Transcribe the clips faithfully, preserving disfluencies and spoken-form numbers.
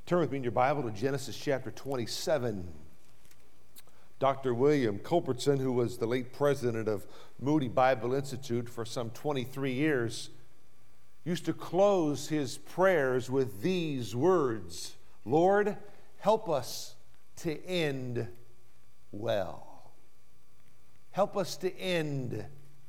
Turn with me in your Bible to Genesis chapter twenty-seven. Doctor William Culbertson, who was the late president of Moody Bible Institute for some twenty-three years, used to close his prayers with these words: Lord, help us to end well. Help us to end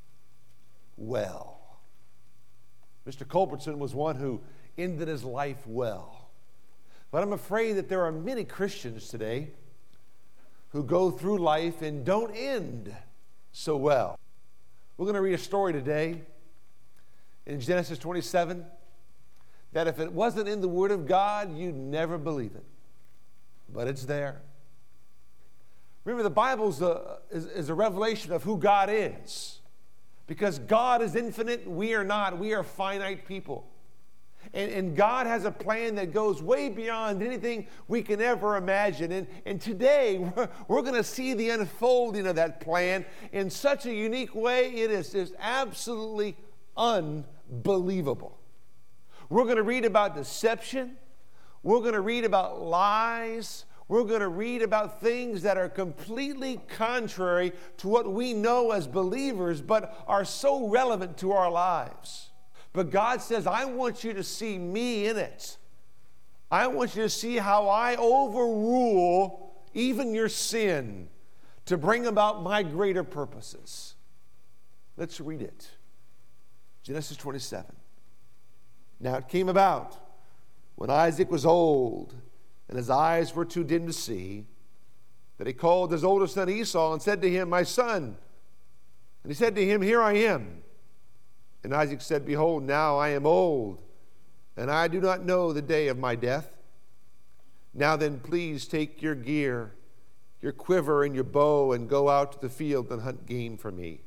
well. Mister Culbertson was one who ended his life well. But I'm afraid that there are many Christians today who go through life and don't end so well. We're going to read a story today in Genesis twenty-seven that if it wasn't in the Word of God, you'd never believe it. But it's there. Remember, the Bible is a, is, is a revelation of who God is. Because God is infinite, we are not. We are finite people. And, and God has a plan that goes way beyond anything we can ever imagine. And, and today, we're, we're going to see the unfolding of that plan in such a unique way. It is just absolutely unbelievable. We're going to read about deception. We're going to read about lies. We're going to read about things that are completely contrary to what we know as believers, but are so relevant to our lives. But God says, I want you to see me in it. I want you to see how I overrule even your sin to bring about my greater purposes. Let's read it. Genesis twenty-seven. Now it came about when Isaac was old and his eyes were too dim to see, that he called his oldest son Esau and said to him, My son. And he said to him, Here I am. And Isaac said, Behold, now I am old, and I do not know the day of my death. Now then, please take your gear, your quiver, and your bow, and go out to the field and hunt game for me.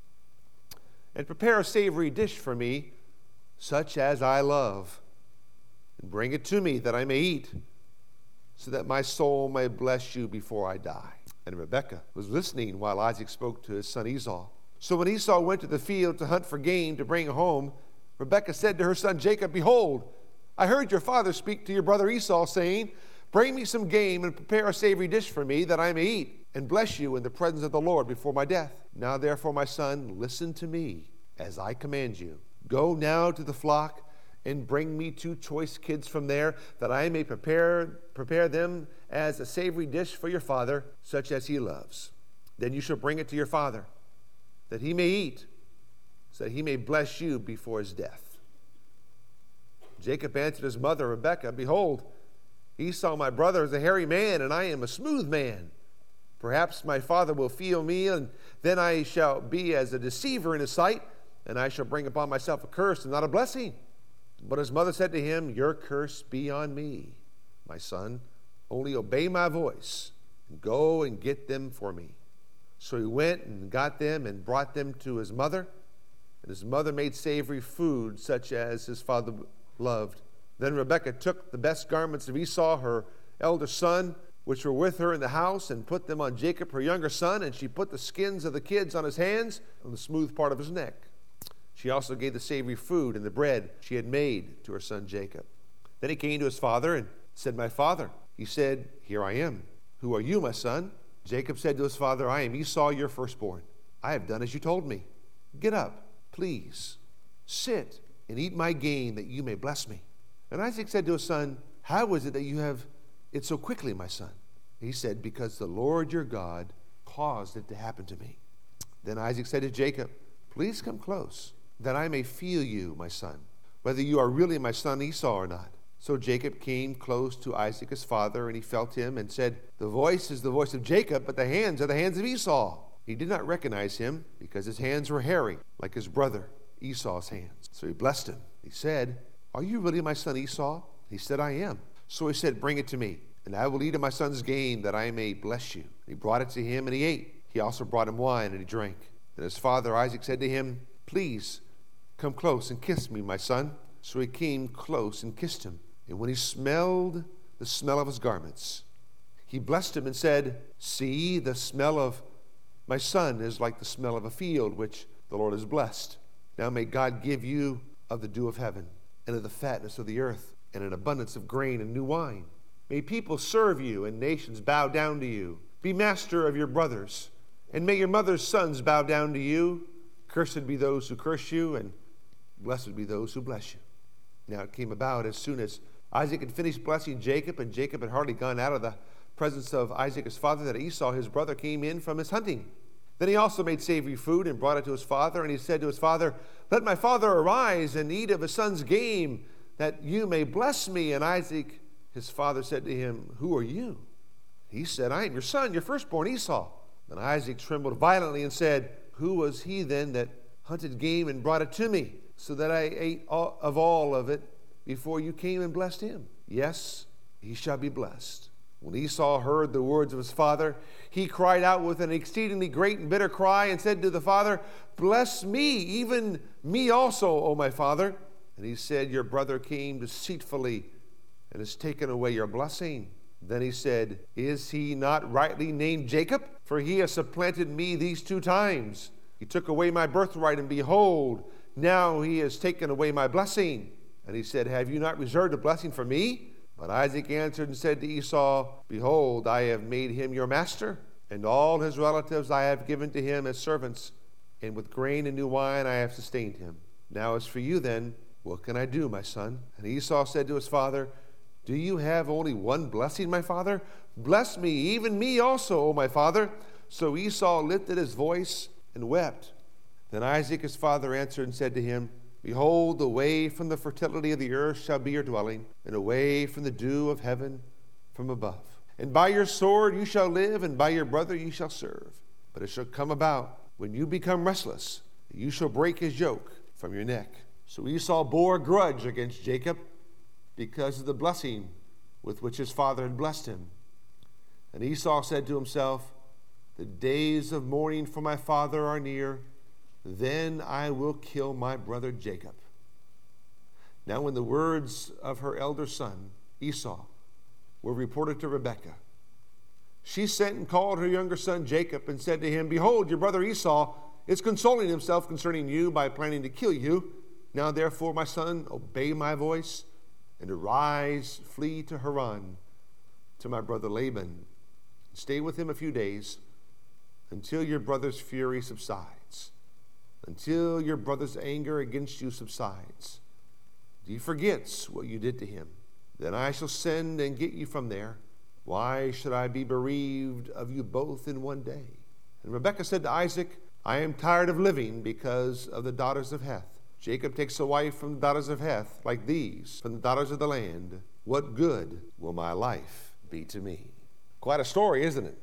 And prepare a savory dish for me, such as I love, and bring it to me that I may eat, so that my soul may bless you before I die. And Rebekah was listening while Isaac spoke to his son Esau. So when Esau went to the field to hunt for game to bring home, Rebekah said to her son Jacob, Behold, I heard your father speak to your brother Esau, saying, Bring me some game and prepare a savory dish for me, that I may eat, and bless you in the presence of the Lord before my death. Now therefore, my son, listen to me, as I command you. Go now to the flock, and bring me two choice kids from there, that I may prepare, prepare them as a savory dish for your father, such as he loves. Then you shall bring it to your father, that he may eat, so that he may bless you before his death. Jacob answered his mother Rebekah, Behold, Esau my brother is a hairy man, and I am a smooth man. Perhaps my father will feel me, and then I shall be as a deceiver in his sight, and I shall bring upon myself a curse and not a blessing. But his mother said to him, Your curse be on me, my son. Only obey my voice, and go and get them for me. So he went and got them and brought them to his mother. And his mother made savory food, such as his father loved. Then Rebekah took the best garments of Esau, her elder son, which were with her in the house, and put them on Jacob, her younger son. And she put the skins of the kids on his hands, on the smooth part of his neck. She also gave the savory food and the bread she had made to her son Jacob. Then he came to his father and said, My father. He said, Here I am. Who are you, my son? Jacob said to his father, I am Esau, your firstborn. I have done as you told me. Get up, please. Sit and eat my game, that you may bless me. And Isaac said to his son, How is it that you have it so quickly, my son? He said, Because the Lord your God caused it to happen to me. Then Isaac said to Jacob, Please come close, that I may feel you, my son, whether you are really my son Esau or not. So Jacob came close to Isaac his father, and he felt him and said, The voice is the voice of Jacob, but the hands are the hands of Esau. He did not recognize him, because his hands were hairy, like his brother Esau's hands. So he blessed him. He said, Are you really my son Esau? He said, I am. So he said, Bring it to me, and I will eat of my son's game, that I may bless you. He brought it to him, and he ate. He also brought him wine, and he drank. Then his father Isaac said to him, Please come close and kiss me, my son. So he came close and kissed him. And when he smelled the smell of his garments, he blessed him and said, See, the smell of my son is like the smell of a field which the Lord has blessed. Now may God give you of the dew of heaven, and of the fatness of the earth, and an abundance of grain and new wine. May people serve you and nations bow down to you. Be master of your brothers, and may your mother's sons bow down to you. Cursed be those who curse you, and blessed be those who bless you. Now it came about as soon as Isaac had finished blessing Jacob, and Jacob had hardly gone out of the presence of Isaac his father, that Esau his brother came in from his hunting. Then he also made savory food and brought it to his father, and he said to his father, Let my father arise and eat of his son's game, that you may bless me. And Isaac his father said to him, Who are you? He said, I am your son, your firstborn Esau. Then Isaac trembled violently and said, Who was he then that hunted game and brought it to me, so that I ate all, of all of it before you came and blessed him? Yes, he shall be blessed. When Esau heard the words of his father, he cried out with an exceedingly great and bitter cry and said to the father, Bless me, even me also, O my father. And he said, Your brother came deceitfully and has taken away your blessing. Then he said, Is he not rightly named Jacob? For he has supplanted me these two times. He took away my birthright, and behold, now he has taken away my blessing. And he said, Have you not reserved a blessing for me? But Isaac answered and said to Esau, Behold, I have made him your master, and all his relatives I have given to him as servants, and with grain and new wine I have sustained him. Now as for you then, what can I do, my son? And Esau said to his father, Do you have only one blessing, my father? Bless me, even me also, O my father. So Esau lifted his voice and wept. Then Isaac his father answered and said to him, Behold, away from the fertility of the earth shall be your dwelling, and away from the dew of heaven from above. And by your sword you shall live, and by your brother you shall serve. But it shall come about, when you become restless, that you shall break his yoke from your neck. So Esau bore a grudge against Jacob because of the blessing with which his father had blessed him. And Esau said to himself, The days of mourning for my father are near. Then I will kill my brother Jacob. Now when the words of her elder son, Esau, were reported to Rebekah, she sent and called her younger son Jacob and said to him, Behold, your brother Esau is consoling himself concerning you by planning to kill you. Now therefore, my son, obey my voice, and arise, flee to Haran, to my brother Laban. Stay with him a few days, until your brother's fury subsides, until your brother's anger against you subsides. If he forgets what you did to him, then I shall send and get you from there. Why should I be bereaved of you both in one day? And Rebekah said to Isaac, I am tired of living because of the daughters of Heth. Jacob takes a wife from the daughters of Heth, like these, from the daughters of the land. What good will my life be to me? Quite a story, isn't it?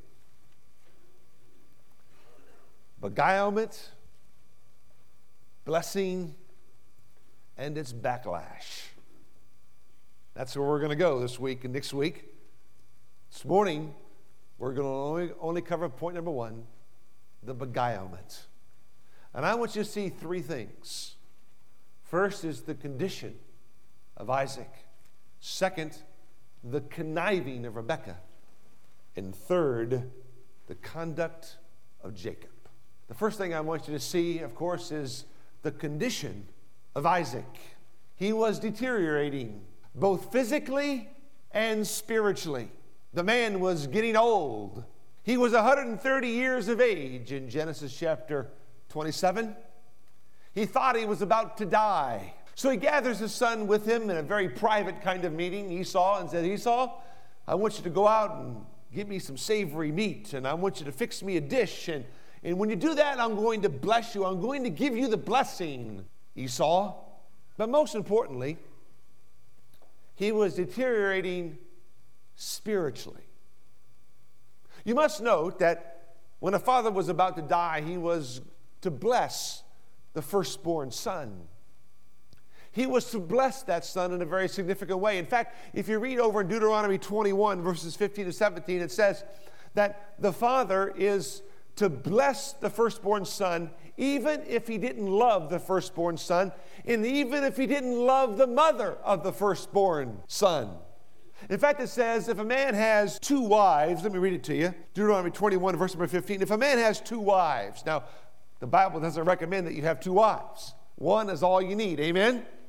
Beguilement, blessing, and its backlash. That's where we're going to go this week and next week. This morning, we're going to only, only cover point number one, the beguilement. And I want you to see three things. First is the condition of Isaac. Second, the conniving of Rebekah. And third, the conduct of Jacob. The first thing I want you to see, of course, is the condition of Isaac. He was deteriorating both physically and spiritually. The man was getting old. He was one hundred thirty years of age in Genesis chapter twenty-seven. He thought he was about to die. So he gathers his son with him in a very private kind of meeting, Esau, and said, Esau, I want you to go out and get me some savory meat, and I want you to fix me a dish, and, and when you do that, I'm going to bless you. I'm going to give you the blessing, Esau. But most importantly, he was deteriorating spiritually. You must note that when a father was about to die, he was to bless the firstborn son. He was to bless that son in a very significant way. In fact, if you read over in Deuteronomy twenty-one, verses fifteen to seventeen, it says that the father is to bless the firstborn son, even if he didn't love the firstborn son, and even if he didn't love the mother of the firstborn son. In fact, it says, if a man has two wives, let me read it to you, Deuteronomy twenty-one, verse number fifteen. If a man has two wives, now, the Bible doesn't recommend that you have two wives. One is all you need, amen?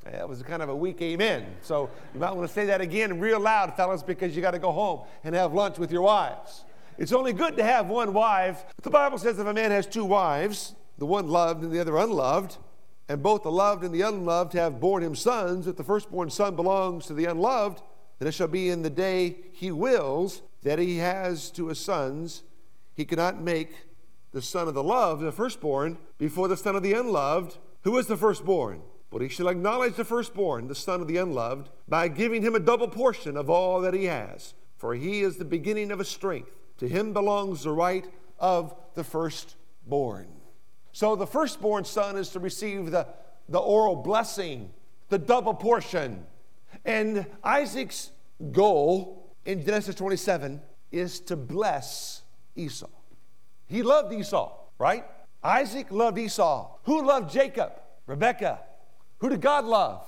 That was kind of a weak amen. So you might want to say that again real loud, fellas, because you got to go home and have lunch with your wives. It's only good to have one wife. But the Bible says if a man has two wives, the one loved and the other unloved, and both the loved and the unloved have borne him sons, if the firstborn son belongs to the unloved, then it shall be in the day he wills that he has to his sons. He cannot make the son of the loved, the firstborn, before the son of the unloved, who is the firstborn. But he shall acknowledge the firstborn, the son of the unloved, by giving him a double portion of all that he has. For he is the beginning of his strength. To him belongs the right of the firstborn. So the firstborn son is to receive the, the oral blessing, the double portion. And Isaac's goal in Genesis twenty-seven is to bless Esau. He loved Esau, right? Isaac loved Esau. Who loved Jacob? Rebekah. Who did God love?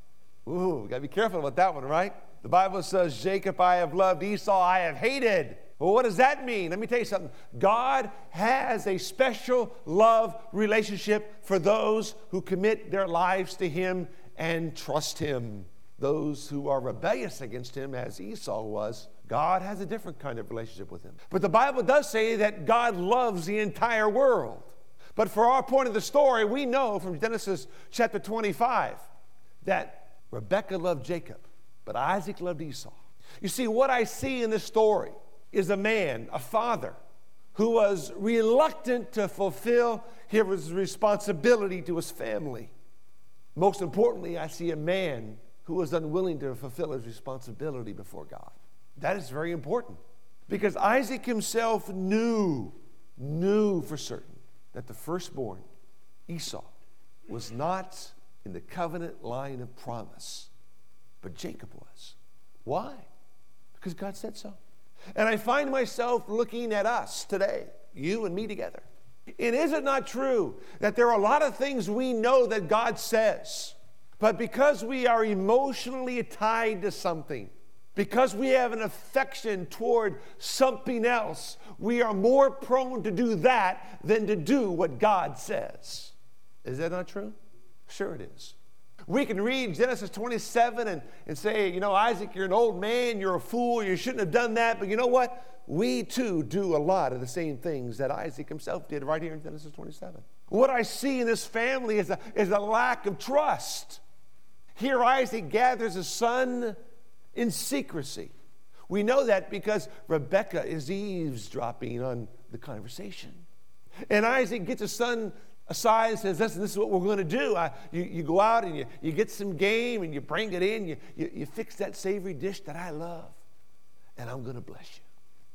Ooh, we got to be careful about that one, right? The Bible says, Jacob I have loved, Esau I have hated. Well, what does that mean? Let me tell you something. God has a special love relationship for those who commit their lives to him and trust him. Those who are rebellious against him, as Esau was, God has a different kind of relationship with him. But the Bible does say that God loves the entire world. But for our point of the story, we know from Genesis chapter twenty-five that Rebekah loved Jacob, but Isaac loved Esau. You see, what I see in this story is a man, a father, who was reluctant to fulfill his responsibility to his family. Most importantly, I see a man who was unwilling to fulfill his responsibility before God. That is very important, because Isaac himself knew, knew for certain that the firstborn, Esau, was not in the covenant line of promise, but Jacob was. Why? Because God said so. And I find myself looking at us today, you and me together. And is it not true that there are a lot of things we know that God says, but because we are emotionally tied to something, because we have an affection toward something else, we are more prone to do that than to do what God says. Is that not true? Sure it is. We can read Genesis twenty-seven and, and say, you know, Isaac, you're an old man, you're a fool, you shouldn't have done that. But you know what? We too do a lot of the same things that Isaac himself did right here in Genesis twenty-seven. What I see in this family is a, is a lack of trust. Here Isaac gathers his son in secrecy. We know that because Rebekah is eavesdropping on the conversation. And Isaac gets his son aside and says, listen, this is what we're going to do. I, you, you go out and you, you get some game and you bring it in. You, you, you fix that savory dish that I love. And I'm going to bless you.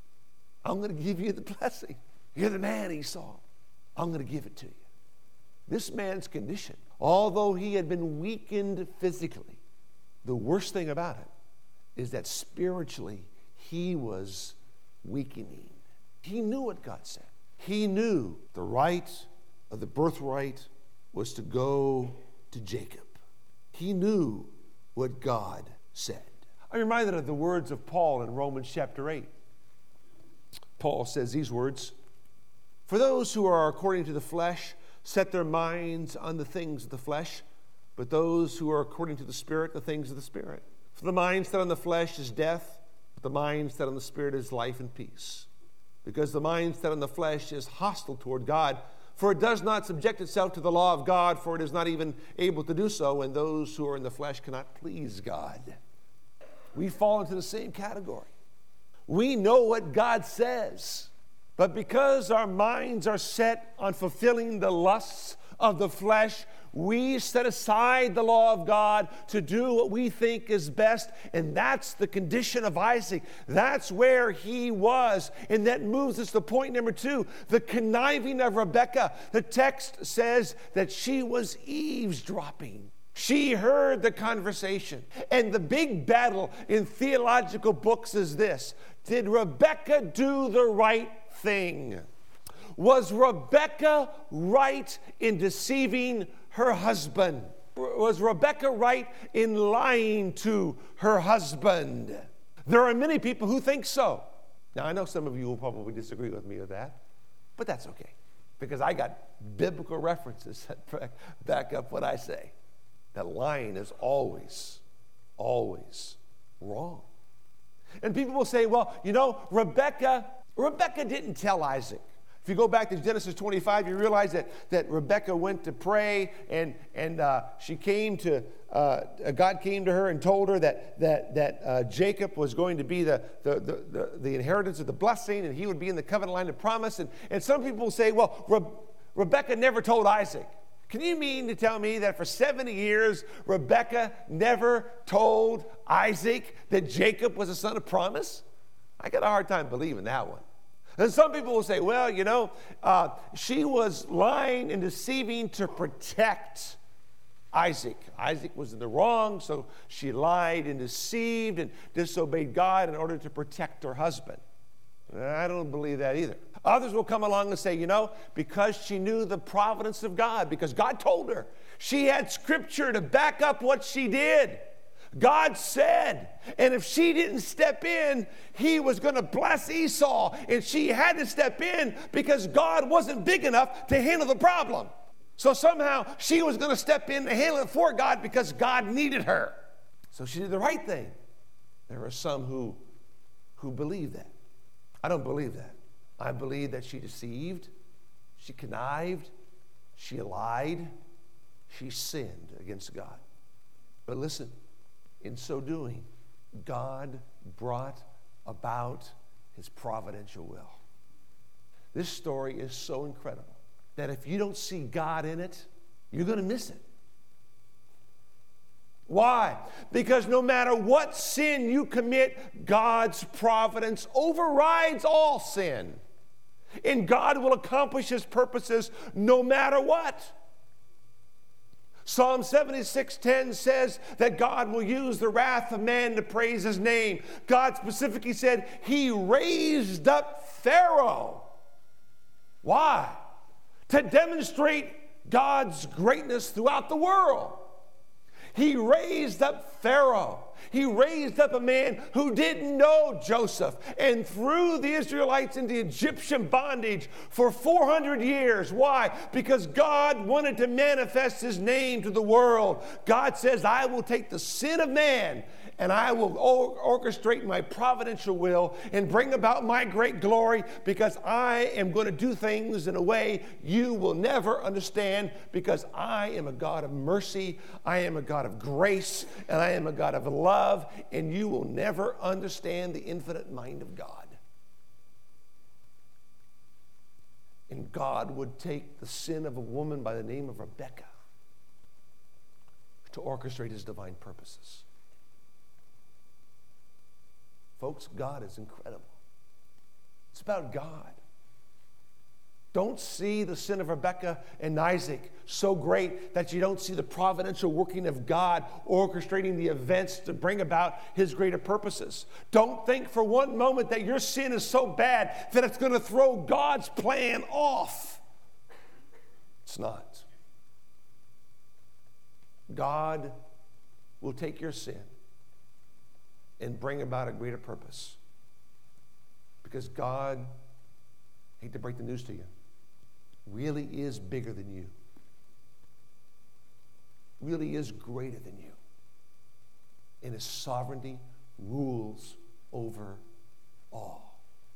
I'm going to give you the blessing. You're the man, Esau. I'm going to give it to you. This man's condition, although he had been weakened physically, the worst thing about it is that spiritually he was weakening. He knew what God said. He knew the right of the birthright was to go to Jacob. He knew what God said. I'm reminded of the words of Paul in Romans chapter eight. Paul says these words, "For those who are according to the flesh set their minds on the things of the flesh, but those who are according to the Spirit, the things of the Spirit. For the mind set on the flesh is death, but the mind set on the Spirit is life and peace. Because the mind set on the flesh is hostile toward God, for it does not subject itself to the law of God, for it is not even able to do so, and those who are in the flesh cannot please God." We fall into the same category. We know what God says, but because our minds are set on fulfilling the lusts of the flesh, we set aside the law of God to do what we think is best, and that's the condition of Isaac. That's where he was, and that moves us to point number two, the conniving of Rebekah. The text says that she was eavesdropping. She heard the conversation, and the big battle in theological books is this: did Rebekah do the right thing? Was Rebekah right in deceiving her husband? Was Rebekah right in lying to her husband? There are many people who think so. Now, I know some of you will probably disagree with me with that, but that's okay, because I got biblical references that back up what I say. that lying is always, always wrong. And people will say, well, you know, Rebecca, Rebecca didn't tell Isaac. If you go back to Genesis twenty-five, you realize that, that Rebecca went to pray, and, and uh, she came to, uh, God came to her and told her that, that, that uh, Jacob was going to be the, the, the, the, the inheritance of the blessing, and he would be in the covenant line of promise. And, and some people say, well, Re- Rebecca never told Isaac. Can you mean to tell me that for seventy years, Rebecca never told Isaac that Jacob was a son of promise? I got a hard time believing that one. And some people will say, well, you know, uh, she was lying and deceiving to protect Isaac. Isaac was in the wrong, so she lied and deceived and disobeyed God in order to protect her husband. I don't believe that either. Others will come along and say, you know, because she knew the providence of God, because God told her. She had scripture to back up what she did. God said, and if she didn't step in, he was going to bless Esau, and she had to step in because God wasn't big enough to handle the problem. So somehow she was going to step in to handle it for God because God needed her. So she did the right thing. There are some who, who believe that. I don't believe that. I believe that she deceived, she connived, she lied, she sinned against God. But listen, in so doing, God brought about his providential will. This story is so incredible that if you don't see God in it, you're going to miss it. Why? Because no matter what sin you commit, God's providence overrides all sin. And God will accomplish his purposes no matter what. Psalm seventy-six ten says that God will use the wrath of man to praise his name. God specifically said he raised up Pharaoh. Why? To demonstrate God's greatness throughout the world. He raised up Pharaoh. He raised up a man who didn't know Joseph and threw the Israelites into Egyptian bondage for four hundred years. Why? Because God wanted to manifest his name to the world. God says, I will take the sin of man and I will orchestrate my providential will and bring about my great glory, because I am going to do things in a way you will never understand, because I am a God of mercy, I am a God of grace, and I am a God of love, and you will never understand the infinite mind of God. And God would take the sin of a woman by the name of Rebecca to orchestrate his divine purposes. Folks, God is incredible. It's about God. Don't see the sin of Rebecca and Isaac so great that you don't see the providential working of God orchestrating the events to bring about his greater purposes. Don't think for one moment that your sin is so bad that it's going to throw God's plan off. It's not. God will take your sin and bring about a greater purpose. Because God, I hate to break the news to you, really is bigger than you. Really is greater than you. And his sovereignty rules over all.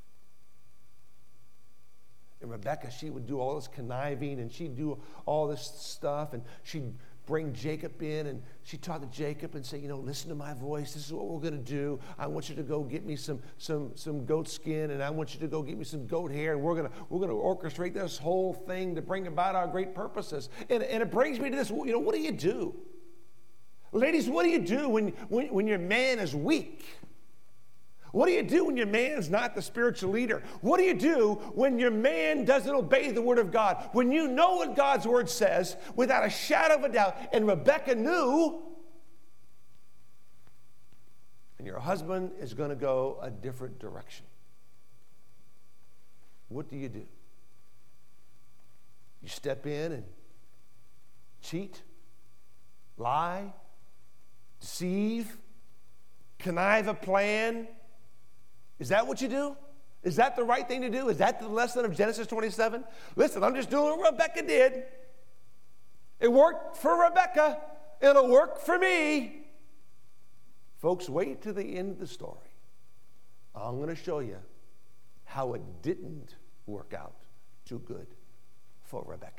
And Rebecca, she would do all this conniving, and she'd do all this stuff, and she'd bring Jacob in, and she talked to Jacob and say, you know, listen to my voice. This is what we're going to do. I want you to go get me some some some goat skin, and I want you to go get me some goat hair, and we're going to we're going to orchestrate this whole thing to bring about our great purposes. And, and it brings me to this, you know, what do you do? Ladies, what do you do when, when, when your man is weak? What do you do when your man's not the spiritual leader? What do you do when your man doesn't obey the word of God? When you know what God's word says without a shadow of a doubt, and Rebecca knew, and your husband is going to go a different direction. What do you do? You step in and cheat, lie, deceive, connive a plan. Is that what you do? Is that the right thing to do? Is that the lesson of Genesis twenty-seven? Listen, I'm just doing what Rebecca did. It worked for Rebecca. It'll work for me. Folks, wait to the end of the story. I'm going to show you how it didn't work out too good for Rebekah.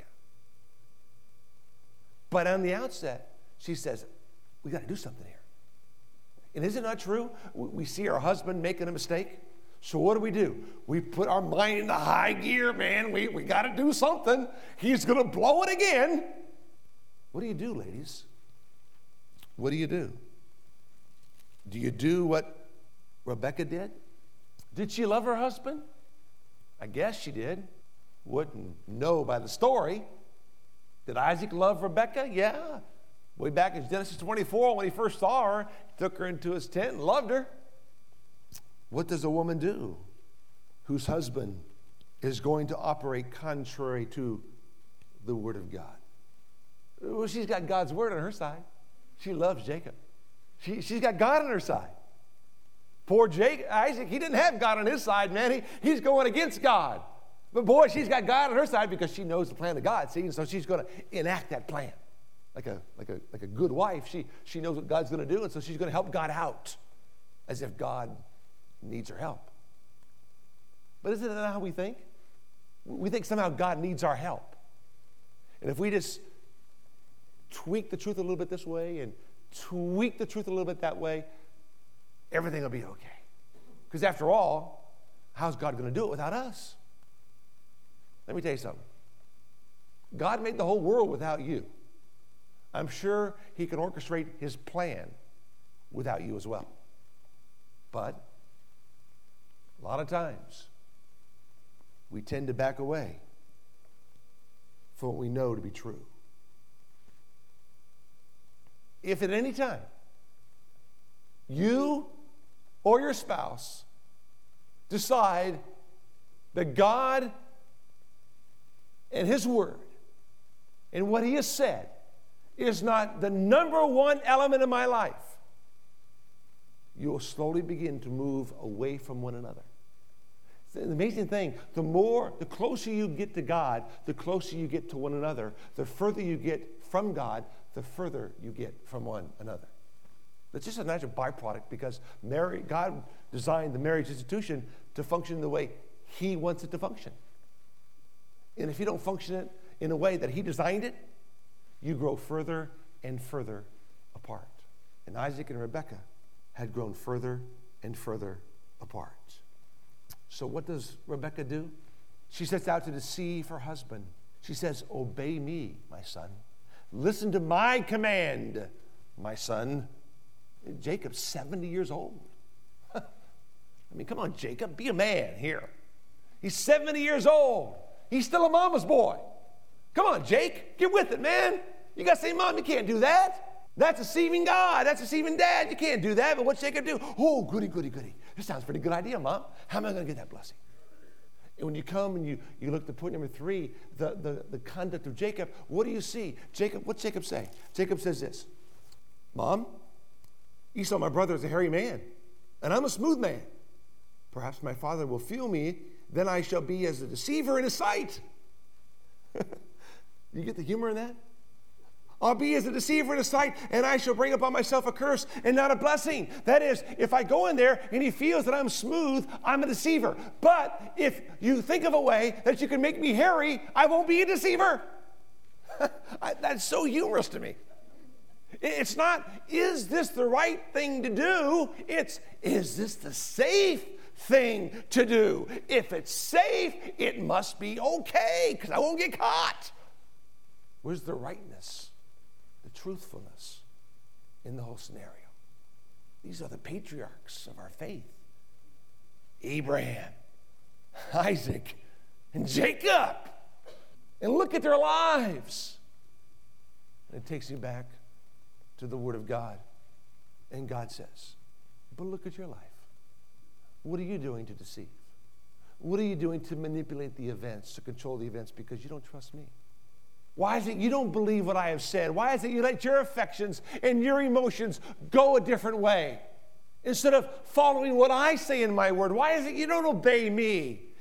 But on the outset, she says, we got to do something here. And is it not true? We see our husband making a mistake. So what do we do? We put our mind in the high gear, man. We, we got to do something. He's going to blow it again. What do you do, ladies? What do you do? Do you do what Rebekah did? Did she love her husband? I guess she did. Wouldn't know by the story. Did Isaac love Rebekah? Yeah. Way back in Genesis twenty-four, when he first saw her, he took her into his tent and loved her. What does a woman do whose husband is going to operate contrary to the Word of God? Well, she's got God's Word on her side. She loves Jacob. She, she's got God on her side. Poor Jake, Isaac, he didn't have God on his side, man. He, he's going against God. But boy, she's got God on her side because she knows the plan of God, see? And so she's going to enact that plan. Like a, like a, like a good wife, she, she knows what God's going to do, and so she's going to help God out as if God needs her help. But isn't that how we think? We think somehow God needs our help. And if we just tweak the truth a little bit this way and tweak the truth a little bit that way, everything will be okay. Because after all, how's God going to do it without us? Let me tell you something. God made the whole world without you. I'm sure he can orchestrate his plan without you as well. But a lot of times, we tend to back away from what we know to be true. If at any time you or your spouse decide that God and his word and what he has said is not the number one element in my life, you will slowly begin to move away from one another. The amazing thing, the more, the closer you get to God, the closer you get to one another. The further you get from God, the further you get from one another. It's just a natural byproduct because Mary, God designed the marriage institution to function the way he wants it to function. And if you don't function it in a way that he designed it, you grow further and further apart. And Isaac and Rebekah had grown further and further apart. So what does Rebekah do? She sets out to deceive her husband. She says, obey me, my son. Listen to my command, my son. Jacob's seventy years old. I mean, come on, Jacob, be a man here. He's seventy years old. He's still a mama's boy. Come on, Jake, get with it, man. You got to say, Mom, you can't do that. That's deceiving God. That's deceiving Dad. You can't do that. But what's Jacob do? Oh, goody, goody, goody. This sounds a pretty good idea, Mom. How am I going to get that blessing? And when you come and you, you look to point number three, the, the, the conduct of Jacob, what do you see? Jacob, what's Jacob say? Jacob says this, Mom, Esau, my brother, is a hairy man, and I'm a smooth man. Perhaps my father will feel me, then I shall be as a deceiver in his sight. You get the humor in that? I'll be as a deceiver in his sight, and I shall bring upon myself a curse and not a blessing. That is, if I go in there and he feels that I'm smooth, I'm a deceiver. But if you think of a way that you can make me hairy, I won't be a deceiver. I, that's so humorous to me. It's not, is this the right thing to do? It's, is this the safe thing to do? If it's safe, it must be okay, because I won't get caught. Where's the rightness, the truthfulness in the whole scenario? These are the patriarchs of our faith. Abraham, Isaac, and Jacob. And look at their lives. And it takes you back to the Word of God. And God says, but look at your life. What are you doing to deceive? What are you doing to manipulate the events, to control the events because you don't trust me? Why is it you don't believe what I have said? Why is it you let your affections and your emotions go a different way instead of following what I say in my word? Why is it you don't obey me?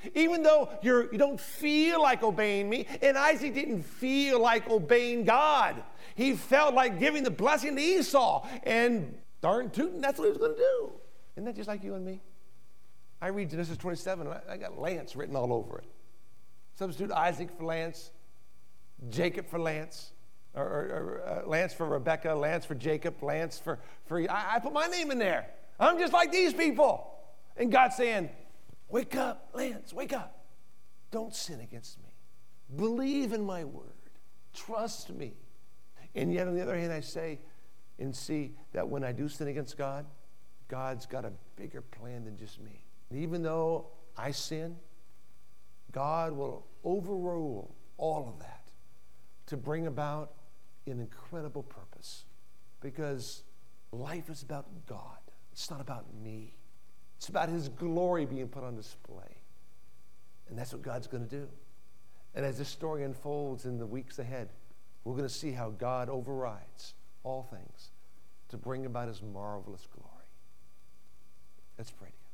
Even though you're, you don't feel like obeying me, and Isaac didn't feel like obeying God. He felt like giving the blessing to Esau, and darn tootin', that's what he was going to do. Isn't that just like you and me? I read Genesis twenty-seven, and I, I got Lance written all over it. Substitute Isaac for Lance, Jacob for Lance, or, or, or uh, Lance for Rebecca, Lance for Jacob, Lance for, for I, I put my name in there. I'm just like these people. And God's saying, wake up, Lance, wake up. Don't sin against me. Believe in my word. Trust me. And yet, on the other hand, I say and see that when I do sin against God, God's got a bigger plan than just me. And even though I sin, God will overrule all of that to bring about an incredible purpose. Because life is about God. It's not about me. It's about his glory being put on display. And that's what God's going to do. And as this story unfolds in the weeks ahead, we're going to see how God overrides all things to bring about his marvelous glory. Let's pray together.